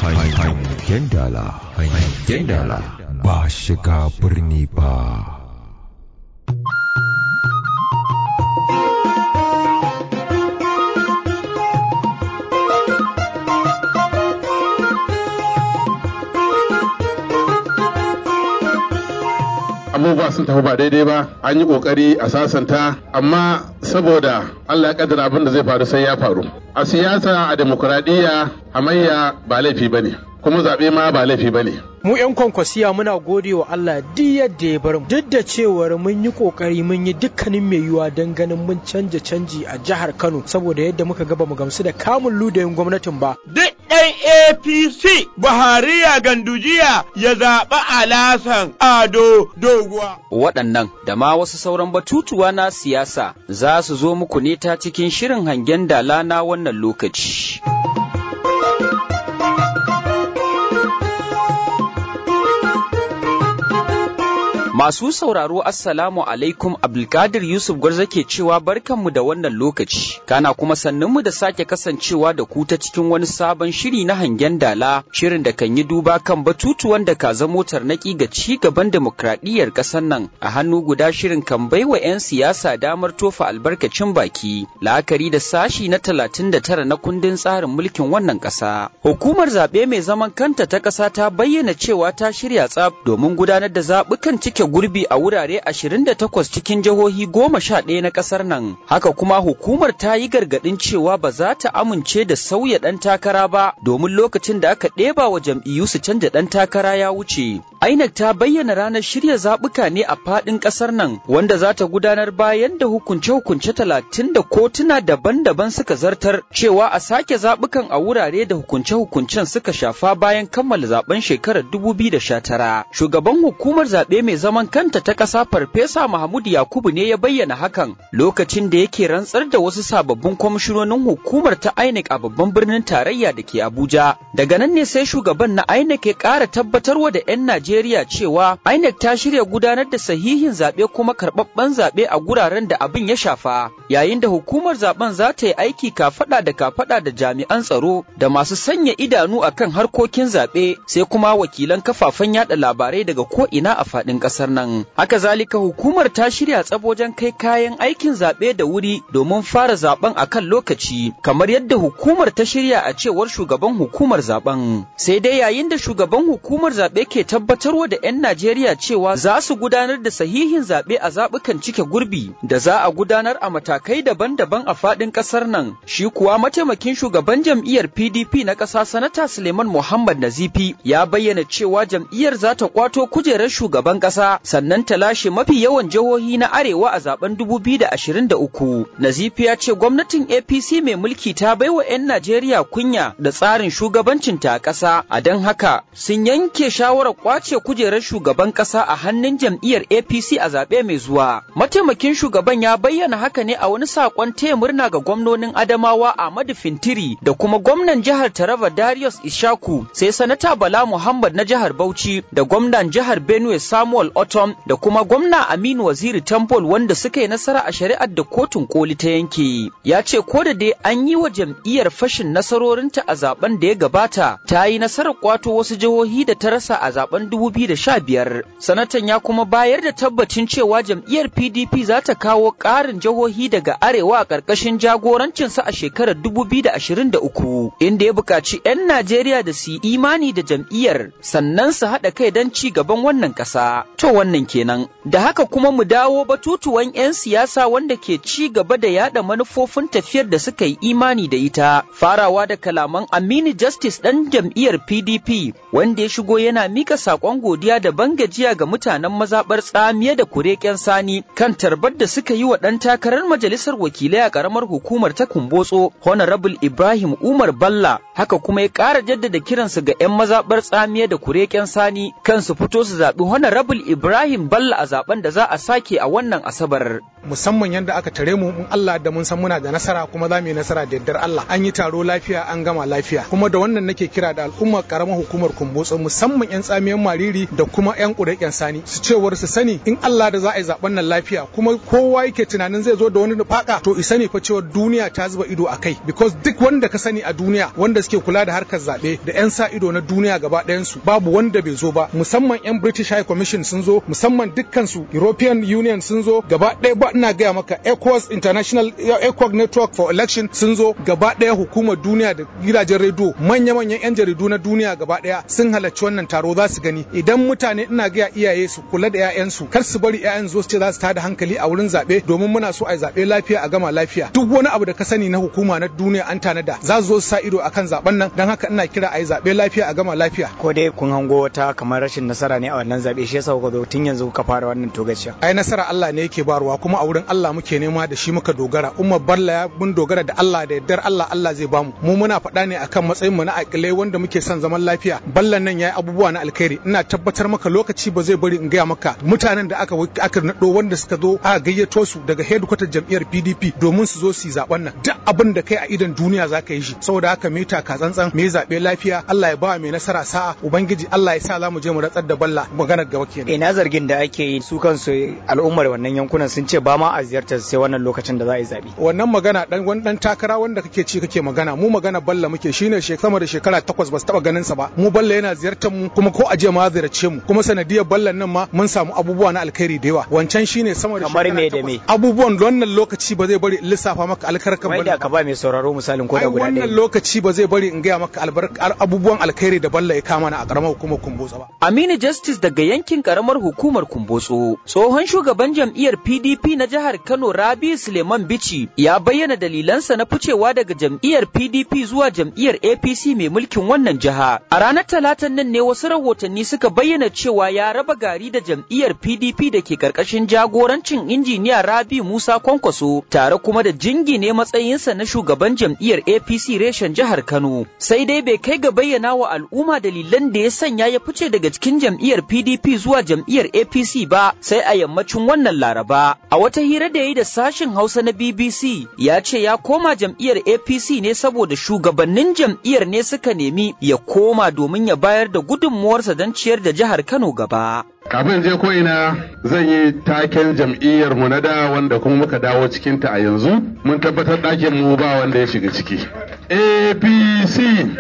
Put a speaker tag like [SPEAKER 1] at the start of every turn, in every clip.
[SPEAKER 1] Hangen dala ba shiga birni ba.
[SPEAKER 2] Abubuwa sun tafi ba daidai ba, an yi kokari a sasanta, amma saboda Allah ya kaddara abin da zai faru sai ya faru. A siyasa, a demokuraɗiyya, hamayya ba laifi bane, kuma zaɓe ma ba laifi bane.
[SPEAKER 3] Mu 'yan kwankwasiya muna gode wa Allah duk yadda ya bar mu, duk da cewar mun yi kokari mun yi dukkanin mai yiwuwa don ganin mun canja canji a jihar Kano, saboda yadda muka ga bamu gamsu da kamun ludayin gwamnatin ba.
[SPEAKER 4] Duk ɗan APC Buhari ya gandujiya ya zaɓi Alasan Ado Doguwa.
[SPEAKER 5] Waɗannan da ma wasu sauran batutuwa na siyasa za su zo muku ne ta cikin shirin hangen dala na wannan lokaci. Masu sauraro Assalamu alaikum, Abdulkadir Yusuf Gwarza ke cewa barkanmu da wannan lokaci, kana kuma sannunmu da sake kasancewa da ku ta cikin wani sabon shiri na hangen dala, shirin da kan yi duba kan batutuwan da ka zamo tarnaki ga ci gaban demokradiyyar ƙasar nan. A hannu guda shirin kan baiwa 'yan siyasa damar tofa albarkacin baki, la'akari da sashi na 39 na kundin tsarin mulkin wannan ƙasa. Hukumar zaɓe mai zaman kanta ta ƙasa ta bayyana cewa ta shirya tsaf domin gudanar da zaɓukan cike gurbi a wurare 28 cikin jihohi 11 na kasar nan. Haka kuma hukumar ta yi gargadin cewa ba za ta amince da sauya dan takara ba, domin lokacin da aka ɗeba wa jam'iyyu su canja dan takara ya wuce. INEC ta bayyana ranar shirya zaɓuka ne a faɗin ƙasar nan, wanda za ta gudanar bayan da hukunce-hukunce 30 da kotuna daban-daban suka zartar cewa a sake zaɓukan a wurare da hukunce-hukuncen suka shafa bayan kammala zaben shekarar 2019. Shugaban hukumar zaɓe mai zaman kanta ta ƙasa Farfesa Mahmud Yakubu ne ya bayyana hakan lokacin da yake rantsar da wasu sababbin kwamishinonin hukumar ta INEC a babban birnin tarayya da ke Abuja. Daga nan ne sai shugaban na INEC ya ƙara tabbatarwa da 'yan Najeriya cewa INEC ta shirya gudanar da sahihin zaɓe kuma karɓaɓɓen zaɓe a guraren da abin ya shafa, yayin da hukumar zaɓen za ta yi aiki kafaɗa da kafaɗa da jami'an tsaro da masu sanya idanu akan harkokin zaɓe, sai kuma wakilan kafafen yaɗa labarai daga ko'ina a faɗin ƙasar nan. Haka zalika hukumar ta shirya tsab wajen kai kayan aikin zaɓe da wuri domin fara zaɓen akan lokaci, kamar yadda hukumar ta shirya a cewar shugaban hukumar zaɓen. Sai dai yayin da shugaban hukumar zaɓe ke tabbatarwa da 'yan Najeriya cewa za su gudanar da sahihin zaɓe a zaɓukan cike gurbi da za a gudanar a matakai daban-daban a faɗin ƙasar nan, shi kuwa mataimakin shugaban jam'iyyar PDP na ƙasa Sanata Suleiman Muhammad Nazifi ya bayyana cewa jam'iyyar za ta kwato kujerar shugaban ƙasa sannan ta lashe mafi yawan jihohi na arewa a zaben 2023. Nazifi ya ce gwamnatin APC mai mulki ta baiwa 'yan Najeriya kunya da tsarin shugabancinta a ƙasa, a don haka sun yanke shawarar kwace kujerar shugaban ƙasa a hannun jam'iyyar APC a zaɓe mai zuwa. Mataimakin shugaban ya bayyana haka ne a wani saƙon taya murna ga gwamnonin Adamawa Ahmadu Fintiri da kuma gwamnan jihar Taraba Darius Ishaku, sai sanata Bala Muhammad na jihar Bauchi da gwamnan jihar Benue Samuel Otom da kuma gwamna Aminu Waziri Tambol wanda suka yi nasara a shari'ar da kotun koli ta yanke. Ya ce ko da dai an yi wa jam'iyyar fashin nasarorinta a zaben da ya gabata, ta yi nasarar kwato wasu jihohi da ta rasa a zaben 2015. Sanatan ya kuma bayar da tabbacin cewa jam'iyyar PDP za ta kawo ƙarin jihohi daga arewa a ƙarƙashin jagorancinsa a shekarar 2023, inda ya buƙaci 'yan Najeriya da su yi imani da jam'iyyar sannan su haɗa kai don ci gaban wannan ƙasa. To wannan kenan. Da haka kuma mu dawo batutuwan 'yan siyasa wanda ke ci gaba da yada manufofin tafiyar da suka yi imani da ita. Farawa da kalaman Aminu Justice ɗan jam'iyyar PDP wanda ya shigo yana mika saƙon godiya da bangajiya ga mutanen mazaɓar Tsamiya da Kureken Sani kan tarbar da suka yi wa ɗan takarar majalisar wakilai a ƙaramar hukumar ta Kumbotso Honorable Ibrahim Umar Balla. Haka kuma ya ƙara jaddada kiransu ga 'yan mazaɓar Tsamiya da Kureken Sani kan su fito su zaɓi Honorable Ibrahim Ibrahim Bello a zaben da za a sake a wannan Asabar.
[SPEAKER 3] Musamman yadda aka tare mu in Allah da mun san muna da nasara kuma za mu yi nasara da yardar Allah. An yi taro lafiya an gama lafiya. Kuma da wannan nake kira da al'ummar karamar hukumar Kumbotso musamman 'yan tsamiyan Mariri da kuma 'yan Kudaken Sani su cewar su sani in Allah da za a yi zaben nan lafiya kuma kowa yake tunanin zai zo da wani nufaka to isa ne fa cewa duniya ta zuba ido a kai because duk wanda ka sani a duniya wanda suke kula da harkar zaɓe da 'yan sa ido na duniya gaba ɗayan su babu wanda bai zo ba musamman 'yan British High Commission sun zo musamman dukkan su European Union sun zo gaba ɗaya ba ina gaya maka ECOWAS International ECOWAS Network for Election sun zo gaba ɗaya hukumar duniya da gidajen rediyo manya-manyan 'yan jaridu na duniya gaba ɗaya sun halarci wannan taro za su gani idan mutane ina gaya iyaye su kula da 'ya'yansu kar su bari 'ya'yan zo su ce za su tada hankali a wurin zaɓe domin muna so a yi zaɓe lafiya a gama lafiya duk wani abu da ka sani na hukuma na duniya an tanada za su zo su sa ido akan zaben nan don haka ina kira a yi zaɓe lafiya a gama lafiya.
[SPEAKER 6] Ko dai kun hango wata kamar rashin nasara ne a wannan zaɓe shi yasa kuka zo tun yanzu kuka fara wannan togaciya.
[SPEAKER 3] Ai nasara Allah ne yake barwa kuma a wurin Allah muke nema da shi muka dogara umma balla mun dogara da Allah da yardar Allah zai bamu mu muna faɗa ne akan matsayin mu na akilai wanda muke son zaman lafiya ballan nan yayi abubuwa na alkhairi ina tabbatar maka lokaci ba zai bari in gaya maka mutanen da aka nado wanda suka zo aka gayyato su daga headquarter jam'iyyar PDP domin su zo su yi zaben nan duk abin da kai a idan duniya zaka yi shi saboda haka mu ta ka tsantsan mu zabe lafiya Allah ya ba mai nasara sa'a ubangiji Allah ya sa za mu je mu ratsar da balla maganar gaba kenan.
[SPEAKER 6] Ina zargin da ake yi su kansu al'ummar wannan yankunan sun ce ba ma a ziyartar sai wannan lokacin da za a yi zabe.
[SPEAKER 3] Wannan magana dan takara wanda kake magana mu magana balla muke shine sama da shekara 8 ba su taba ganin sa ba mu balla yana ziyartar mu kuma ko aje ma ziyarce mu kuma sanadiyar ballan nan ma mun samu abubuwa na alkhairi da yawa wancan shine sama da
[SPEAKER 6] kamar me da me
[SPEAKER 3] abubuwan wannan lokaci ba zai bari in lissafa maka alkarkan
[SPEAKER 6] balla da ka ba mai sauraro misalin ko da guda ɗaya
[SPEAKER 3] wannan lokaci ba zai bari in gaya maka abubuwan alkhairi da balla ya kama na a karamar hukumar Kumbotso ba.
[SPEAKER 5] Aminu Justice daga yankin karamar hukumar Kumbotso tsohon shugaban jam'iyyar PDP na jihar Kano Rabi Suleiman Bichi ya bayyana dalilansa na ficewa daga jam'iyyar PDP zuwa jam'iyyar APC mai mulkin wannan jiha. A ranar Talatan nan ne wasu rahotanni suka bayyana cewa ya raba gari da jam'iyyar PDP da ke karkashin jagorancin injiniya Rabi Musa Kwankwaso tare kuma da jingine matsayinsa na shugaban jam'iyyar APC reshen jihar Kano. Sai dai bai kai ga bayyana wa al'umma dalilan da ya sanya ya fice daga cikin jam'iyyar PDP zuwa jam'iyyar APC ba sai a yammacin wannan Laraba. A wata hira da ya yi da sashin Hausa na BBC ya ce ya koma jam'iyyar APC ne saboda shugabannin jam'iyyar ne suka nemi ya koma domin ya bayar da gudunmuwarsa don ciyar da jihar Kano gaba.
[SPEAKER 2] Kafin je ko ina zan yi taken jam'iyyar mu na da wanda kuma muka dawo cikin ta a yanzu mun tabbatar ɗakin mu ba wanda ya shiga ciki. APC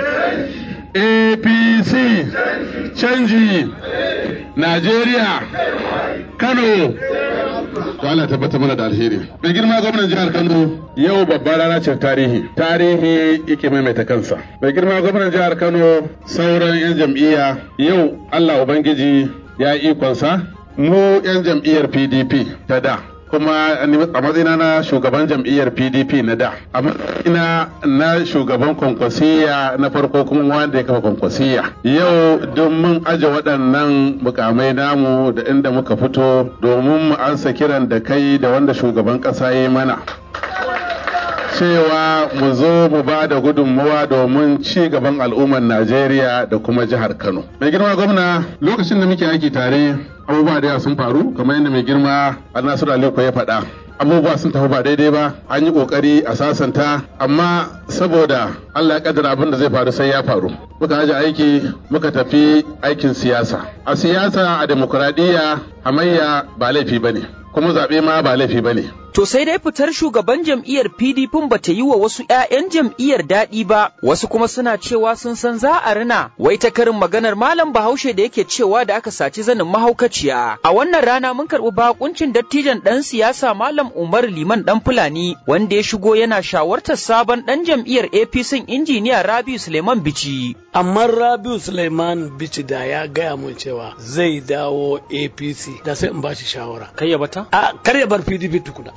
[SPEAKER 2] APC canji Najeriya Kano to Allah tabbata mana da alheri. Mai girma gwamnan jihar Kano yau babbar rana ce tarihi yake maimaita kansa. Mai girma gwamnan jihar Kano sauran 'yan jam'iyya yau Allah Ubangiji ya ikonsa mu 'yan jam'iyyar PDP ta da kuma a matsayina na shugaban jam'iyyar PDP na da a matsayina na shugaban kwankwasiya na farko kuma wanda ya kafa kwankwasiya yau don mun aje waɗannan mukamai namu da inda muka fito domin mu ansa kiran da kai da wanda shugaban ƙasa ya yi mana cewa mu zo mu ba da gudunmuwa domin ci gaban al'ummar Najeriya da kuma jihar Kano. Mai girma gwamna lokacin da muke aiki tare abubuwa da yawa sun faru kamar yadda mai girma Nasiru Aliko ya faɗa. Abubuwa sun tafi ba daidai ba an yi kokari a sasanta amma saboda Allah ya kaddara abin da zai faru sai ya faru. Muka aje aiki muka tafi aikin siyasa. A siyasa a demokuraɗiyya hamayya ba laifi bane kuma zaɓe ma ba laifi bane.
[SPEAKER 5] To sai dai fitar shugaban jam'iyyar PDP ba ta yi wa wasu 'ya'yan jam'iyyar daɗi ba, wasu kuma suna cewa sun san za a rina, wai ta karin maganar Malam Bahaushe da yake cewa da aka saci zanin mahaukaciya. A wannan rana mun karɓi bakuncin dattijan ɗan siyasa Malam Umar Liman ɗan Fulani, wanda ya shigo yana shawartar sabon ɗan jam'iyyar APC injiniya Rabiu Suleiman Bichi.
[SPEAKER 7] Amma Rabiu Suleiman Bichi da ya gaya mun cewa zai dawo APC da sai in ba shi shawara.
[SPEAKER 6] Kai ya bata?
[SPEAKER 7] A kar ya bar PDP tukuna.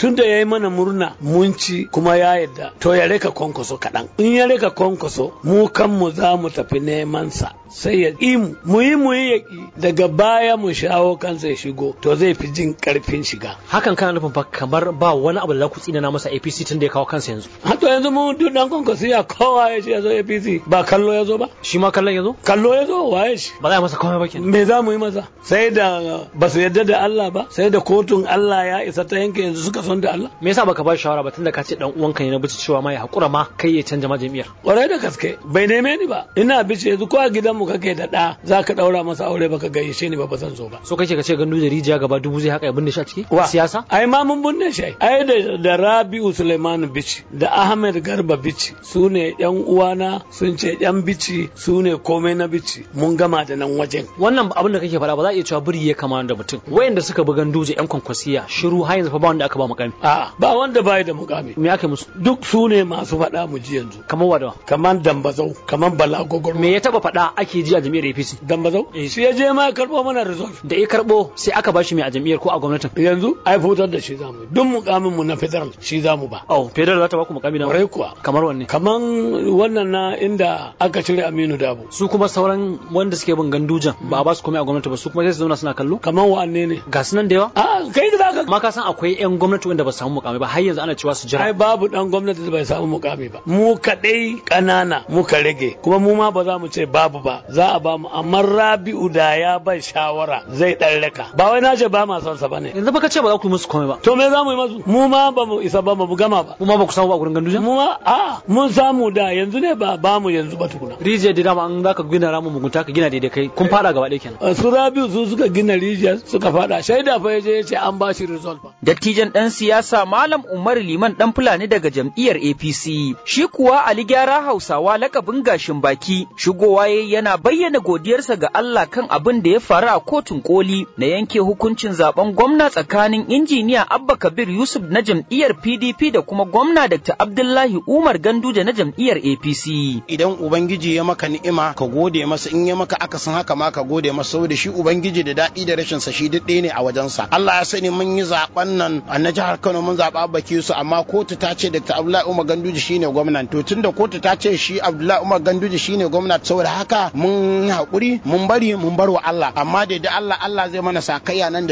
[SPEAKER 7] tunda yayi mana murna mun ci kuma ya yadda to ya rika Kwankwaso kaɗan. In ya rika Kwankwaso mu kanmu za mu tafi neman sa sai ya ƙi mu yi ya ƙi daga baya mu shawo kansa ya shigo to zai fi jin ƙarfin shiga.
[SPEAKER 3] Hakan kana nufin fa kamar ba wani abu da za ku tsinana masa APC tun da ya kawo kansa yanzu.
[SPEAKER 7] Hato yanzu mu duk dan Kwankwaso ya kowa ya ce ya zo APC ba kallo ya zo ba.
[SPEAKER 3] Shi ma kallon ya zo?
[SPEAKER 7] Kallo ya zo waye shi.
[SPEAKER 3] Ba za a masa komai ba kenan.
[SPEAKER 7] Me za mu yi masa? Sai da ba su yarda da Allah ba sai da kotun Allah ya isa ta yanke yanzu suka son da Allah.
[SPEAKER 3] Me yasa baka ba shi shawara ba tunda ka ce dan uwanka ne na bici cewa ma ya hakura ma kai ya canja ma jami'ar.
[SPEAKER 7] Kwarai da gaske bai neme ni ba ina bice yanzu ko a gidanmu kake da ɗa za ka ɗaura masa aure baka gaishe ni ba zan zo ba.
[SPEAKER 3] So kake ka ce gandu da rijiya gaba dubu zai haka ya binne shi a ciki? Siyasa?
[SPEAKER 7] Ai ma mun binne shi. Ai da Rabi'u Suleiman Bichi da Ahmed Garba Bichi su ne yan uwana sun ce yan Bichi su ne komai na Bichi mun gama da nan wajen.
[SPEAKER 3] Wannan abin da kake faɗa ba za a iya cewa biri ya kama da mutum. Wayanda suka bi ganduje yan Kwankwasiya shiru har yanzu fa ba wanda aka ba mukami.
[SPEAKER 7] A'a ba wanda bai da mukami.
[SPEAKER 3] Me aka musu?
[SPEAKER 7] Duk su ne masu faɗa mu ji yanzu.
[SPEAKER 3] Kamar wadawa?
[SPEAKER 7] Kamar Dambazau, kamar Bala Gogor.
[SPEAKER 3] Me ya taba faɗa ake ji a jami'ar APC?
[SPEAKER 7] Dambazau? Shi ya je ma karɓo mana result.
[SPEAKER 3] Da ya karɓo sai aka bashi mai a jami'ar ko a gwamnatin?
[SPEAKER 7] Yanzu ai fitar da shi zamu. Duk mukamin mu na federal shi zamu ba.
[SPEAKER 3] Oh, federal za ta ba ku mukami na?
[SPEAKER 7] Kwarai kuwa.
[SPEAKER 3] Kamar wanne?
[SPEAKER 7] Kamar wannan na inda aka cire Aminu Dabo.
[SPEAKER 3] Su kuma sauran wanda suke bin gandujan ba a ba su komai a gwamnati ba su kuma sai su zauna suna kallo?
[SPEAKER 7] Kamar wanne ne?
[SPEAKER 3] Ga su nan da yawa?
[SPEAKER 7] A kai da zaka.
[SPEAKER 3] Ma ka san akwai yan gwamnati wanda ba su samu mukami ba har yanzu ana cewa su jira.
[SPEAKER 7] Ai babu dan gwamnati da bai samu mukami ba. Mu kadai kanana muka rage kuma mu ma ba za mu ce babu ba za a ba mu amma Rabi'u da ya bai shawara zai dan raka ba wai na ce ba ma son sa bane
[SPEAKER 3] yanzu baka ce ba za ku yi musu komai ba
[SPEAKER 7] to me za mu yi masu mu ma ba mu isa ba mu gama ba
[SPEAKER 3] kuma ba ku samu ba gurin ganduja
[SPEAKER 7] mu ma mun samu da yanzu ne ba mu yanzu ba tukuna
[SPEAKER 3] rijiyar da dama an zaka gina ramu mugunta ka gina daidai kai kun fada gaba ɗaya kenan
[SPEAKER 7] su Rabi'u su suka gina rijiyar suka fada shaida fa yaje yace an ba shi result ba
[SPEAKER 5] dattijan dan siyasa Malam Umar Liman dan Fulani daga jam'iyyar APC shi kuwa Ali Gyara Hausawa lakabin gashin baki shigowa yana bayyana godiyarsa ga Allah kan abin da ya faru a kotun koli na yanke hukuncin zaben gwamna tsakanin injiniya Abba Kabir Yusuf na jam'iyyar PDP da kuma gwamna Dr. Abdullahi Umar Ganduje na jam'iyyar APC.
[SPEAKER 8] Idan Ubangiji ya maka ni'ima ka gode masa in ya maka akasin haka ma ka gode masa saboda shi Ubangiji da daɗi da rashin sa shi duk ɗaya ne a wajensa. Allah ya sani mun yi zaben nan a na jihar Kano mun zaɓa Abba Yusuf amma kotu ta ce Dr. Abdullahi Umar Ganduje shine gwamnan to tunda kotu ta ce shi Abdullahi Umar Ganduje shine gwamna saboda haka mun haƙuri mun bari mun bar wa Allah amma da Allah zai mana sakayya nan da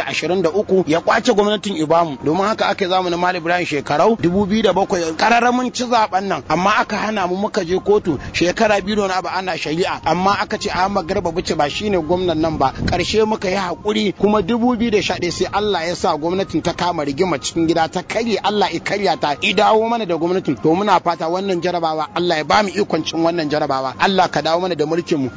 [SPEAKER 8] 2023 ya kwace gwamnatin Ibamu domin haka aka zamanin Malam Ibrahim shekarau 2007 kararramin ci zaben nan amma aka hana mu muka je kotu shekara biyu na ba ana shari'a amma aka ce Ahmad Garba Bichi ba shine gwamnan nan ba karshe muka yi haƙuri kuma 2011 sai Allah ya sa gwamnatin ta kama rigima cikin gida ta karye Allah ya karya ta i dawo mana da gwamnatin to muna fata wannan jarabawa Allah ya ba mu ikon cin wannan jarabawa Allah ka dawo mana da mulkin mu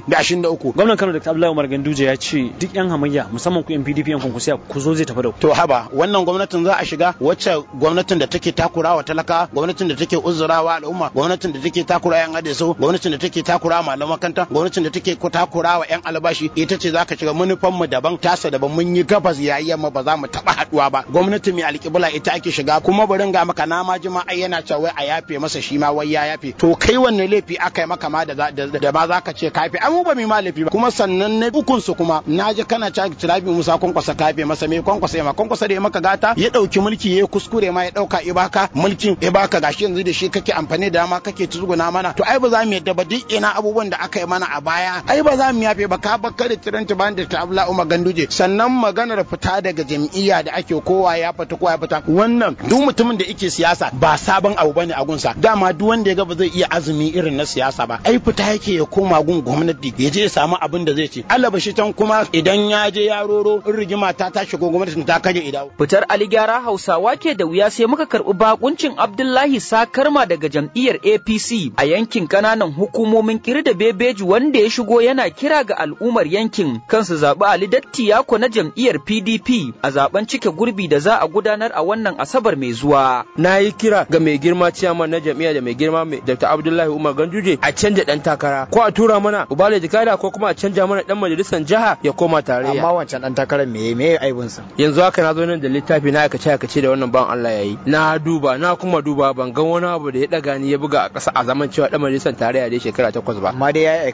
[SPEAKER 8] 2023
[SPEAKER 3] gwamnan Kano Dr. Abdullahi Umar Ganduje ya ce duk yan hamayya musamman ku yan PDP yan Kwankwasiya ku zo zai tafi da ku
[SPEAKER 8] to haba wannan gwamnatin za a shiga wacce gwamnatin da take takurawa talaka gwamnatin da take uzurawa al'umma gwamnatin da take takurawa yan adeso gwamnatin da take takurawa malaman kanta gwamnatin da take takurawa yan albashi ita ce zaka shiga manufan mu daban tasa daban mun yi gabas yayi yamma ba za mu taba haduwa ba gwamnati mai alƙibla ita ake shiga kuma bari ga maka na ma jima ai yana cewa wai a yafe masa shi ma wai ya yafe to kai wanne laifi aka yi maka ma da ma zaka ce kafi amma ba mai ma laifi ba kuma sannan na ukun su kuma naji kana cewa Tirabi Musa Kwankwasa kafe masa me Kwankwasa ma Kwankwasa da ya maka gata ya dauki mulki ya kuskure ma ya dauka ibaka mulkin ibaka gashi yanzu da shi kake amfani da ma kake tuzguna mana to ai ba za mu yadda ba duk ina abubuwan da aka yi mana a baya ai ba za mu yafe ba ka bakka da tiranta ban da ta Abdullahi Umar Ganduje sannan maganar fita daga jam'iyya da ake kowa ya fita wannan duk mutumin da yake siyasa ba sabon abu bane a gunsa dama duk wanda ya ga ba zai iya azumi irin na siyasa ba ai fita yake ya koma gun gwamnati ya je ya samu abin da zai ci Allah bashi tan kuma idan ya je ya roro in rigima ta shigo gwamnatin ta kaje idawo
[SPEAKER 5] fitar Ali Gyara Hausawa ke da wuya sai muka karbi bakuncin Abdullahi Sakarma daga jam'iyyar APC a yankin kananan hukumomin Kirda Bebeji wanda ya shigo yana kira ga al'ummar yankin kansu zabi Ali Datti Yako na jam'iyyar PDP a zaben cike gurbi da za a gudanar a wannan Asabar mai zuwa
[SPEAKER 9] na yi kira ga mai girma ciyaman na jam'iyya da mai girma Dr. Abdullahi Umar Ganduje a canja dan takara ko a tura mana Ubale Jikada ko kuma a canja mana dan majalisar jiha ya koma tarayya
[SPEAKER 6] amma wancan dan takarar me aibun sa
[SPEAKER 9] yanzu haka na zo nan da littafi na aikace da wannan ban Allah yayi na duba na kuma duba ban ga wani abu da ya daga ni ya buga a ƙasa a zaman cewa dan majalisar tarayya dai shekara 8 ba
[SPEAKER 6] amma dai yayi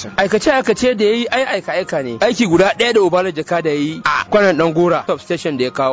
[SPEAKER 6] aikace
[SPEAKER 9] da yayi aika ne aiki guda ɗaya da Ubale Jikada yayi a kwanan dan gora substation da ya kawo wallahi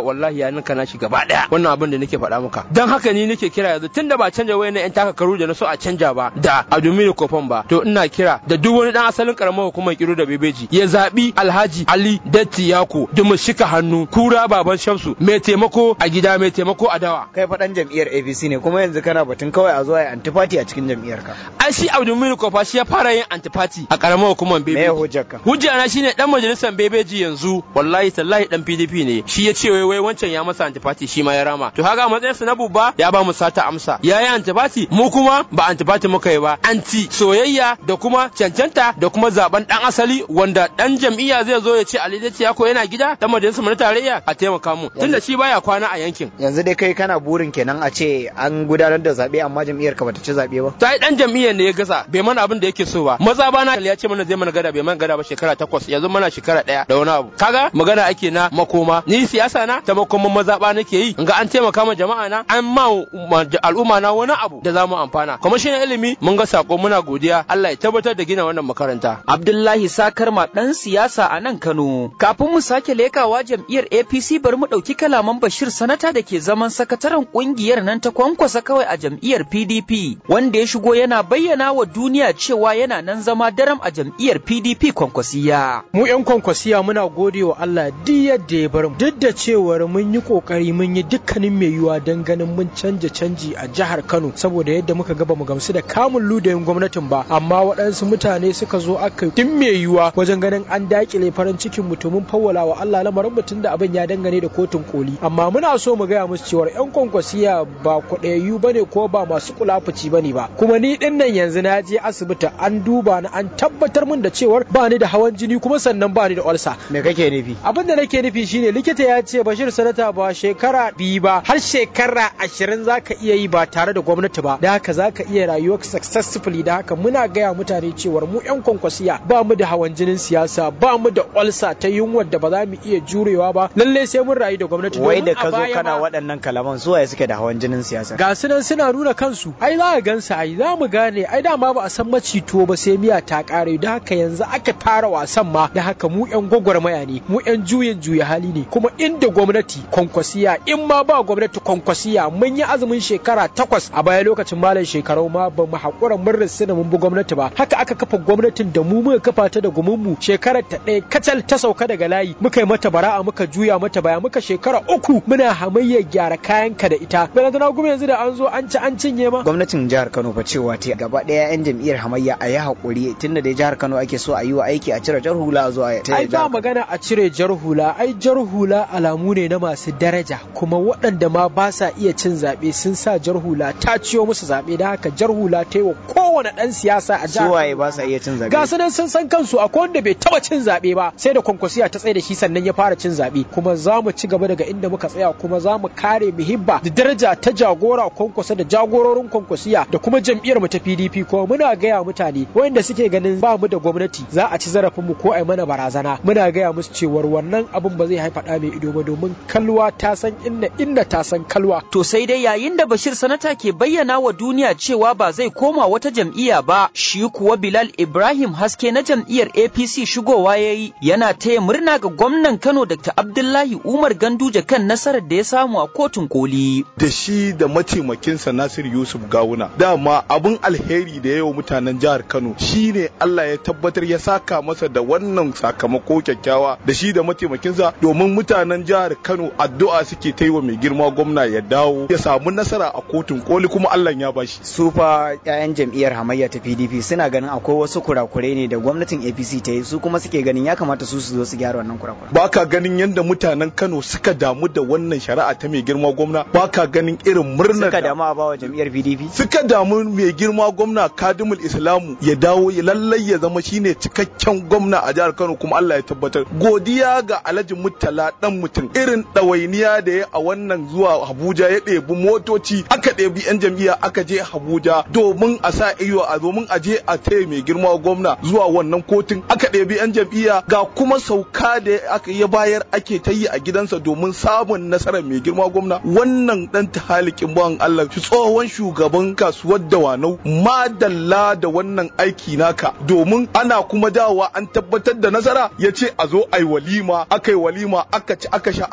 [SPEAKER 9] ya ninka nashi gaba daya wannan abin da nake faɗa maka dan haka ni nake kira yanzu tunda ba canja wayannan yan takakaru da na so a canja ba da Adumini Kofan ba to ina kira da duk wani dan asalin karamar hukumar Kiru da Bebeji ya zabi Alhaji Ali Datti Yako da mu shika hannu kura baban Shamsu mai taimako a gida mai taimako a dawa
[SPEAKER 6] kai faɗan jam'iyyar APC ne kuma yanzu kana batun kawai a zuwa antifati a cikin jam'iyyar ka
[SPEAKER 9] ai shi Adumini Kofa shi ya fara yin antifati a karamar hukumar Bebeji
[SPEAKER 6] me hujjarka
[SPEAKER 9] hujja na shine dan majalisar Bebeji yanzu wallahi tallahi dan PDP ne shi ya ce wai wancan ya masa antifati shi ma ya rama to kaga matsayin sa na bubba ya ba mu sata amsa yayi antifati mu kuma ba antifati muka yi ba anti soyayya da kuma cancanta da kuma zaben dan asali wanda dan jam'iyya zai zo ya ce Ali Datti Yako yana gida dan majalisar mu na tarayya a taimaka mu tunda shi baya kwana a yankin
[SPEAKER 6] yanzu dai kai kana burin kenan a ce an gudanar da zabe amma jam'iyyar ka bata ci zabe ba
[SPEAKER 9] ta dan jam'iyyar ne ya gasa bai mana abin da yake so ba maza bana ya ce mana zai mana gada bai mana gada ba shekara 8 yanzu mana shekara 1 da wani abu kaga magana ake na makoma ni siyasa na ta makoman mazaba nake yi ga an taimaka ma jama'a na an ma al'umma na wani abu da zamu amfana kuma shi ilimi mun ga sako muna godiya Allah ya tabbatar da gina wannan makaranta
[SPEAKER 5] Abdullahi Sakarma dan siyasa a nan Kano kafin mu sake lekawa jam'iyyar APC bari mu dauki kalaman Bashir Sanata da ke zaman sakataren kungiyar nan ta kwankwasa kawai a jam'iyyar PDP wanda ya shigo yana bayyana wa duniya cewa yana nan zama daram a jam'iyyar PDP kwankwasiya
[SPEAKER 3] mu yan kwankwasiya muna gode wa Allah duk yadda ya bar mu duk da cewar mun yi kokari mun yi dukkanin mai yiwuwa don ganin mun canja canji a jihar Kano saboda yadda muka ga bamu gamsu da kamun ludayin gwamnatin ba amma waɗansu mutane suka zo aka din mai yiwuwa wajen ganin an dakile farin cikin mutumin fawwala wa Allah lamarin mutum da abin ya dangane da kotun koli amma muna so mu gaya musu cewar yan kwankwasiya ba kwaɗayayyu bane ko ba masu kulafuci bane ba kuma ni din nan yanzu na je asibiti an duba ni an tabbatar min da cewar ba ni da hawan jini kuma sannan ba ni da ulcer
[SPEAKER 6] me kake nufi
[SPEAKER 3] abin da nake nufi shine likita ya ce Bashir Sanata ba shekara 2 ba har shekara 20 zaka iya yi ba tare da gwamnati ba da haka zaka iya rayuwa successfully da haka muna gaya mutane cewar mu yan kwankwasiya ba mu da hawan jinin siyasa ba mu da ulcer ta yunwar da ba za mu iya jurewa ba lalle sai mun rayu da gwamnati
[SPEAKER 6] wai da ka zo kana waɗannan kalaman su waye suke da hawan jinin siyasa
[SPEAKER 3] ga su nan suna nuna kansu ai za ka gansa ai za mu gane ai dama ba a san macito ba sai miya ta kare da haka yanzu aka fara wasan ma da haka mu yan gwagwarmaya ne mu yan juyin juya hali ne kuma inda gwamnati kwankwasiya in ma ba gwamnati kwankwasiya mun yi azumin shekara 8 a baya lokacin malam shekarau ma ba mu haƙura mun rasu mun bi gwamnati ba haka aka kafa gwamnatin da mu muka kafa ta da gumunmu shekarar ta ɗaya kacal ta sauka daga layi muka yi mata bara'a muka juya mata baya muka shekara 3 muna hamayyar gyara kayanka da ita balantana kuma yanzu da an zo an ci an cinye ma
[SPEAKER 6] gwamnatin jihar Kano fa cewa ta gaba ɗaya yan jam'iyyar hamayya a yi haƙuri tunda da jihar Kano ake so a yi wa aiki a cire jar hula a zuwa ta
[SPEAKER 3] ai ba magana a cire jar hula ai jar hula alamu ne na masu daraja kuma waɗanda ma ba sa iya cin zaɓe sun sa jar hula ta ciyo musu zaɓe da haka jar hula ta yi wa kowane ɗan siyasa a jihar
[SPEAKER 6] suwaye ba sa iya cin zaɓe
[SPEAKER 3] ga su nan sun san kansu akwai wanda bai taɓa cin zaɓe ba sai da kwankwasiya ta tsaye da shi sannan ya fara cin zaɓe kuma za mu ci gaba daga inda muka tsaya kuma za mu kare muhibba da daraja ta jagora kwankwasa da jagororin kwankwasiya da kuma jam'iyyar mu ta PDP kuma muna gaya mutane wanda suke ganin ba mu da gwamnati za a ci zarafin mu ko a mana barazana muna gaya musu cewar wannan abin ba zai haifa da mai ido ba domin kalwa ta san inda ta san kalwa
[SPEAKER 5] to sai dai yayin da Bashir Sanata ke bayyana wa duniya cewa ba zai koma wata jam'iyya ba shi kuwa Bilal Ibrahim Haske na jam'iyyar APC shigowa yayi yana taya murna ga gwamnan Kano Dr. Abdullahi Umar Ganduje kan nasarar da ya samu a kotun koli
[SPEAKER 10] da shi da mataimakinsa Nasir Yusuf Gawuna dama abun alheri da yawa mutanen jihar Kano shine Allah ya tabbatar ya saka masa da wannan sakamako kyakkyawa da shi da mataimakinsa domin mutanen jihar Kano addu'a suke ta yi wa mai girma gwamna ya dawo ya samu nasara a kotun koli kuma Allah ya bashi
[SPEAKER 6] su fa ƴaƴan jam'iyyar hamayya ta PDP suna ganin akwai wasu kurakurai ne da gwamnatin APC ta yi su kuma suke ganin ya kamata su zo su gyara wannan kurakurai
[SPEAKER 10] ba ka ganin yadda mutanen Kano suka damu da wannan shari'a ta mai girma gwamna ba ka ganin irin murnar
[SPEAKER 6] suka damu a bawa jam'iyyar PDP
[SPEAKER 10] suka damu mai girma gwamna Kadimul Islamu ya dawo ya lallai ya zama shine cikakken gwamna a jihar Kano kuma Allah ya tabbatar godiya ga Alhaji Murtala dan mutum irin ɗawainiya da ya a wannan zuwa Abuja ya ɗebi motoci aka ɗebi yan jam'iyya aka je Abuja domin a sa iyo a domin a je a taya mai girma gwamna zuwa wannan kotun aka ɗebi yan jam'iyya ga kuma sauka da aka ya bayar ake ta yi a gidansa domin samun nasarar mai girma gwamna wannan dan tahalikin bawan Allah shi tsohon shugaban kasuwar Dawanau madalla da wannan aiki naka domin ana kuma dawowa an tabbatar da nasara ya ce a zo ai walima aka yi walima aka ci aka sha aka yi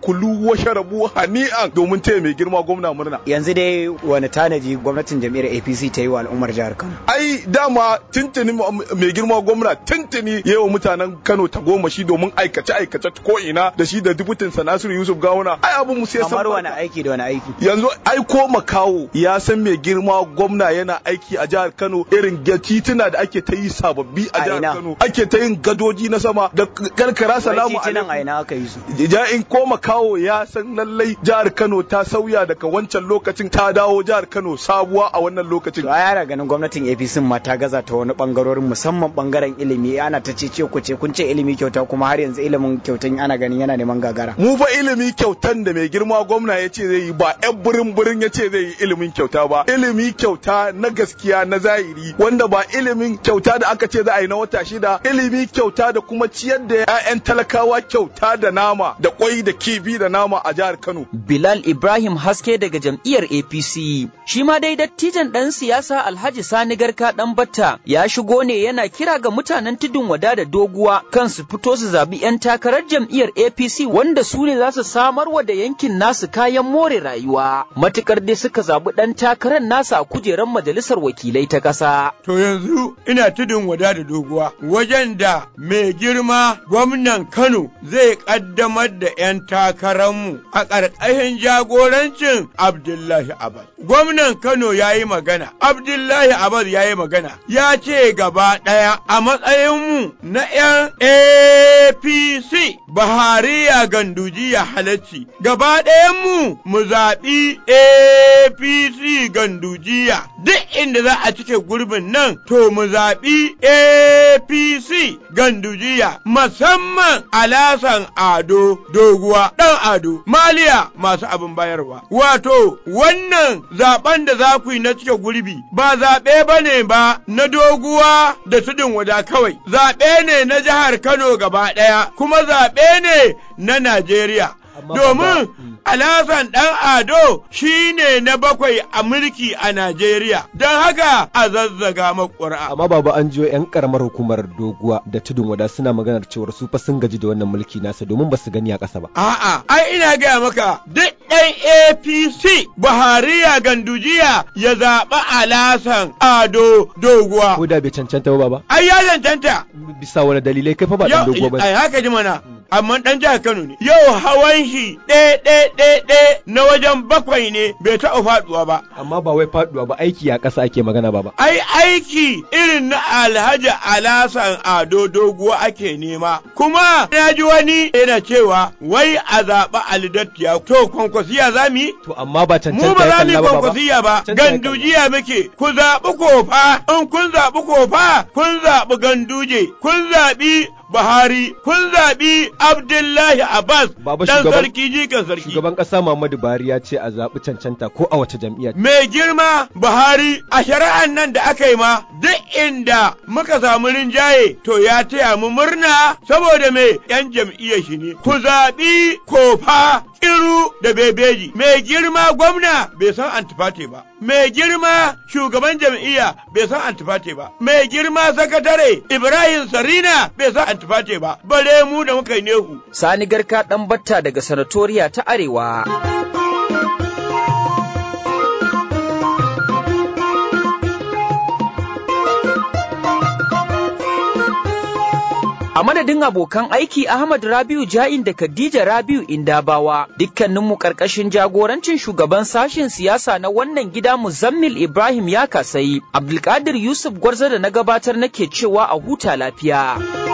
[SPEAKER 10] kulu wa sharabu hani'an domin taya mai girma gwamna murna.
[SPEAKER 6] Yanzu dai wani tanaji gwamnatin jam'iyyar APC ta yi wa al'ummar jihar Kano?
[SPEAKER 10] Ai dama tuntuni mai girma gwamna tuntuni yayi wa mutanen Kano ta goma shi domin aikace ko ina da shi da dubutin sa Nasiru Yusuf Gawuna. Ai abun mu sai san.
[SPEAKER 6] Kamar wani aiki da wani aiki?
[SPEAKER 10] Yanzu aiko makawo ya san mai girma gwamna yana aiki a jihar Kano irin tituna da ake ta yi sababbi a jihar Kano. Ake ta yin gadoji na sama da karkara salamu alaikum.
[SPEAKER 6] Titunan a ina aka yi su?
[SPEAKER 10] In ko makawo ya san lallai jihar Kano ta sauya daga wancan lokacin ta dawo jihar Kano sabuwa a wannan lokacin.
[SPEAKER 6] To ai ganin gwamnatin APC ma ta gaza ta wani bangarorin musamman bangaren ilimi ana ta ce ku ce kun ce ilimi kyauta kuma har yanzu ilimin kyautan ana ganin yana neman gagara.
[SPEAKER 10] Mu fa ilimi kyautan da mai girma gwamna ya ce zai yi ba ƴan burin ya ce zai yi ilimin kyauta ba. Ilimi kyauta na gaskiya na zahiri wanda ba ilimin kyauta da aka ce za a yi na wata shida, ilimi kyauta da kuma ciyar da 'ya'yan talakawa kyauta da nama da kwai da kifi da nama a jihar Kano.
[SPEAKER 5] Bilal Ibrahim Haske daga jam'iyyar APC. Shi ma dai dattijan ɗan siyasa Alhaji Sani Garka ɗan Batta ya shigo ne yana kira ga mutanen tudun wada da doguwa kan su fito su zabi 'yan takarar jam'iyyar APC wanda su ne za su samarwa da yankin nasu kayan more rayuwa. Matukar dai suka zabi ɗan takarar nasa a kujerar majalisar wakilai ta ƙasa.
[SPEAKER 4] To yanzu ina tudun wada da doguwa wajen da mai girma gwamnan Kano zai ƙaddamar da 'yan takararmu a ƙarƙashin jagorancin Abdullahi Abbas. Gwamnan Kano ya yi magana, Abdullahi Abbas ya yi magana, ya ce gaba ɗaya a matsayinmu na 'yan APC Bahariya Gandujiya halacci, gaba ɗayanmu mu zaɓi APC Gandujiya duk inda za a cike gurbin nan to mu zaɓi APC Gandujiya musamman Alasan Ado Doguwa ɗan Ado Maliya masu abin bayarwa. Wato wannan zaɓen da za ku yi na cike gurbi ba zaɓe ba ne ba na Doguwa da tudun wada kawai, zaɓe ne na jihar Kano gaba ɗaya kuma zaɓe ne na Najeriya. Domin Alasan ɗan Ado shi ne na bakwai a mulki a Najeriya, don haka a zazzaga maƙura.
[SPEAKER 11] Amma baba an jiyo 'yan ƙaramar hukumar Doguwa da tudun wada suna maganar cewar su fa sun gaji da wannan mulki nasa domin ba su gani a ƙasa ba.
[SPEAKER 4] A'a, ai ina gaya maka duk ɗan APC Bahariya Gandujiya ya zaɓi Alasan Ado Doguwa.
[SPEAKER 11] Ko da bai cancanta ba ba?
[SPEAKER 4] Ai ya cancanta.
[SPEAKER 11] Bisa wani dalilai kai fa ba ɗan Doguwa ba.
[SPEAKER 4] Ai haka ji mana. Amma ɗan jihar Kano ne. Yau hawan shi ɗaya na wajen bakwai ne bai taɓa faɗuwa ba.
[SPEAKER 11] Amma ba wai faɗuwa ba aiki a ƙasa ake magana ba.
[SPEAKER 4] Ai aiki irin na Alhaji Alasan Ado Doguwa ake nema. Kuma na ji wani yana cewa wai a zaɓi Alidattiya. To kwankwasiya za mu yi?
[SPEAKER 11] To amma ba cancanta
[SPEAKER 4] mu ba za mu yi kwankwasiya ba. Gandujiya muke. Ku zaɓi kofa. In kun zaɓi kofa kun zaɓi ganduje. Kun zaɓi Buhari, kun zaɓi Abdullahi Abbas dan sarki jikan sarki.
[SPEAKER 11] Shugaban ƙasa Muhammadu Buhari ya ce a zaɓi cancanta ko a wace jam'iyyar.
[SPEAKER 4] Mai girma Buhari a shari'an nan da aka yi ma duk inda muka samu rinjaye to ya taya mu murna saboda me 'yan jam'iyyar shi ne. Ku zaɓi kofa Kiru da bebeji, mai girma gwamna bai san antifate ba, mai girma shugaban jam'iyya bai san antifate ba, mai girma sakatare Ibrahim Sarina bai san antifate ba, bare mu da muka yi nehu.
[SPEAKER 5] Sani Garka ɗan Batta daga Sanatoriya ta Arewa. A madadin abokan aiki Ahmad Rabiu Ja'in da Khadija Rabiu Indabawa, dukkaninmu ƙarƙashin jagorancin shugaban sashen siyasa na wannan gida Muzammil Ibrahim ya kasayi, Abdulkadir Yusuf Gwarza da na gabatar nake cewa a huta lafiya.